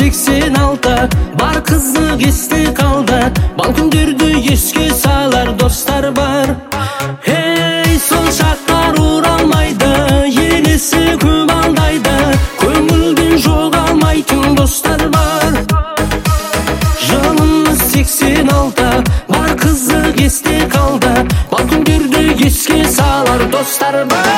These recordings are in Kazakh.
86 бар қызық есте қалды. Бал күндерді еске салар достар бар. Ей, сол шақтар оралмайды, елесі көп алдайды, көңілден жоғалмайтын достар бар. Жылымыз 86 бар қызық есте қалды. Бал күндерді еске салар достар бар.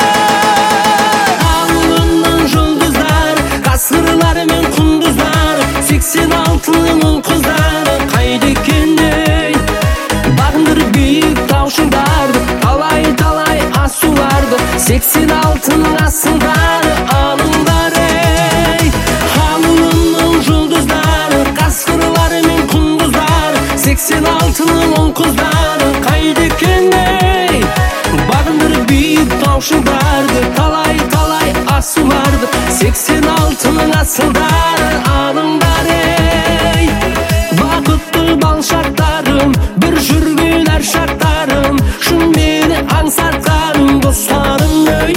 Ауылымның жұлдыздар, қасқырлар мен құндыздар, 86-ның ұл қыздары қайда екендей. Бағындыр биік таушындарды, талай асуларды, 86-ның асылдары алыңдар ей. Ауылымның жұлдыздары, қасқырлар мен құндыздар, 86-ның ұл қыздары қайда екендей. Бағындыр биік таушындарды, талай асуларды, 86-ның асылдары алыңдар ей. Бақытты бал шақтарым, бір жүрген әр шақтарым, шын мені аңсатқан достарым ей.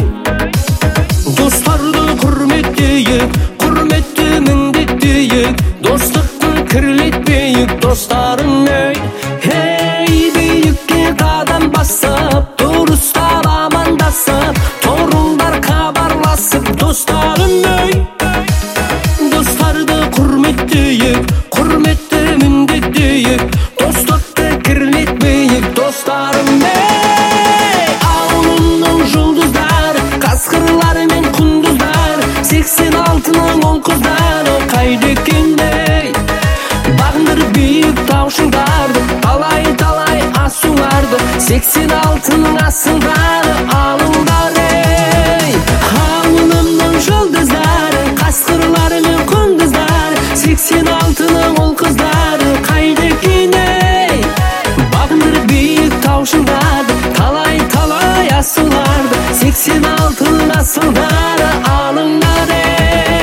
Достарды құрметтейік, құрметті міндеттейік, достықты кірлетпейік достарым ей. Ей, биікке қадам басып, дұрыстап амандасып, торыңдар хабарласып достарым ей. Достарды құрметтейік, құрметті міндеттейік, достықты кірлетпейік достарым ей. Ауылымның жұлдыздары, қасқырлар мен құндыздар, 86-ның ұл қыздары қайда екендей. Бағындыр биік таушындарды, талай асуларды, 86-ның асылдары алыңдар ей. Ауылымның жұлдыздары, қасқырлар мен құндыздар, 86-ның ұл қыздары қайда екендей. Бағындыр биік таушындарды, талай асуларды, 86-ның асылдары алыңдар ей.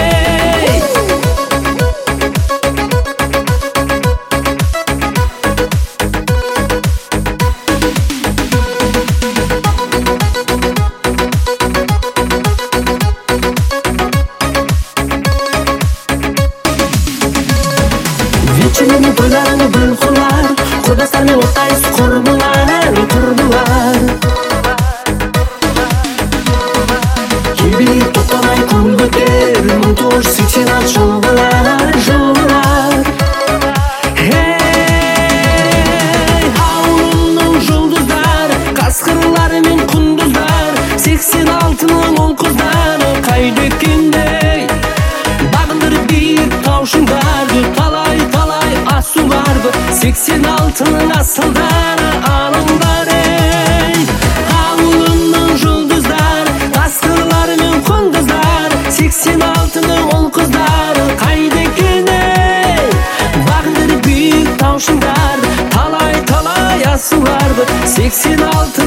Вечеріне тойларыңа бүл құлар, құрдастармен оттайсыз құрбылар. Ебелейіп тоқтамай күн көтер, 1986 жылғылар. Ей, ауылымның жұлдыздары, қасқырлар мен құндыздар, 86-ның ұл қыздары қайда екендей. Бағындыр биік таушындарды, талай асуларды, 86-ның асылдары алыңдар ей. Ауылымның жұлдыздары, қасқырлар мен құндыздар, 86-ның ұл қыздары қайда екендей. Бағындыр биік таушындарды, талай асуларды, 86